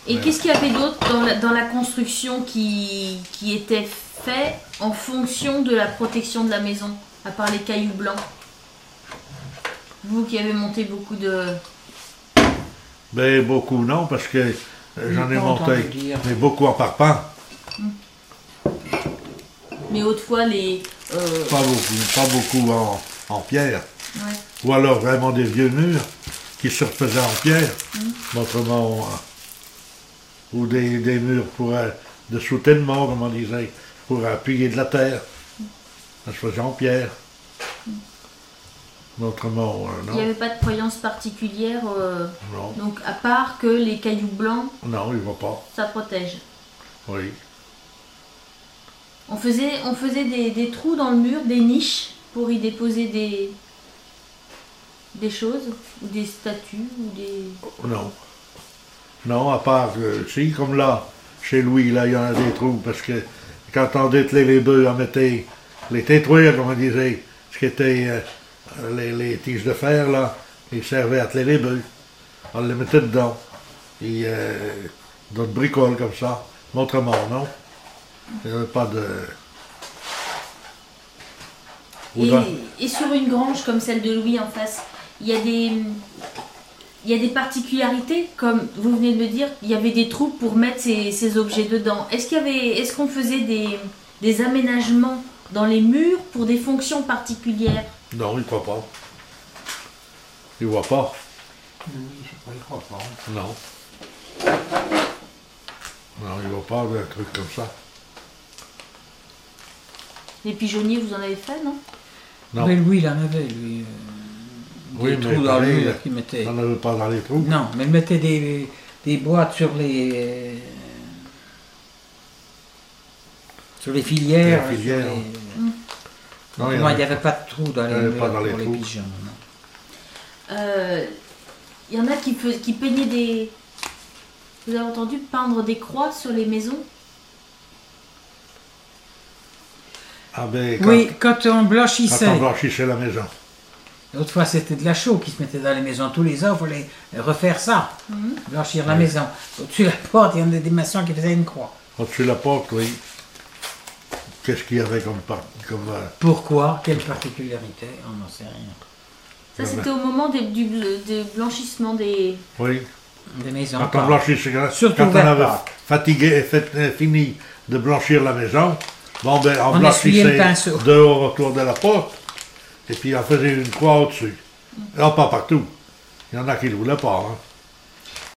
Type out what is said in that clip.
Et qu'est-ce qu'il y avait d'autre dans la construction qui était fait en fonction de la protection de la maison, à part les cailloux blancs? Vous qui avez monté beaucoup de... Ben, beaucoup non, parce que j'en ai monté, mais beaucoup en parpaing. Mais autrefois, les... Pas beaucoup en pierre. Ouais. Ou alors vraiment des vieux murs qui se refaisaient en pierre. Autrement, ou des murs de soutènement, comme on disait, pour appuyer de la terre. Ça se faisait en pierre. Autrement, Il non. n'y avait pas de croyance particulière, Non. donc à part que les cailloux blancs, Non, il ne va pas. ça protège. Oui. On faisait des trous dans le mur, des niches, pour y déposer des choses, ou des statues, ou des... Non. Non, à part que, si, comme là, chez Louis, là, il y en a des trous, parce que quand on dételait les bœufs, on mettait les tétouires, comme on disait, ce qui était les tiges de fer, là, ils servaient à atteler les bœufs. On les mettait dedans. Et d'autres bricoles comme ça. Mais autrement, non. Il n'y avait pas de... Et sur une grange comme celle de Louis en face, il y a des particularités, comme vous venez de me dire, il y avait des trous pour mettre ces objets dedans. Est-ce qu'on faisait des aménagements dans les murs pour des fonctions particulières? Non, il ne croit pas. Il ne voit pas. Oui, je sais pas, il croit pas. Non. Non, il ne voit pas d'un truc comme ça. Les pigeonniers, vous en avez fait, non? Non. Mais lui, il en avait, lui. Oui, des mais trous dans le pareil, mur qu'il mettait. on n'avait pas dans les trous. Non, mais il mettait des boîtes sur les filières. Les filières. sur les- Non, Moi, il n'y avait pas de trous dans les il y avait murs pas dans les pour les trous. pigeons. non. Il y en a qui peignaient des... Vous avez entendu peindre des croix sur les maisons? Ah ben, Oui, quand on quand blanchissait. on blanchissait la maison. L'autre fois, c'était de la chaux qui se mettait dans les maisons. Tous les ans, il fallait refaire ça. Blanchir la maison. Au-dessus de la porte, il y en a des maçons qui faisaient une croix. Au-dessus de la porte, oui. Qu'est-ce qu'il y avait comme... Pourquoi? Quelle particularité? On n'en sait rien. Ça, c'était au moment du blanchissement des... Oui. Des maisons. Quand on blanchissait, Surtout quand on vers avait Pâques. fatigué et fini de blanchir la maison, bon ben on essuyait le blanchissait pinceau. dehors autour de la porte, et puis on faisait une croix au-dessus. Alors pas partout. Il y en a qui ne le voulaient pas. Hein.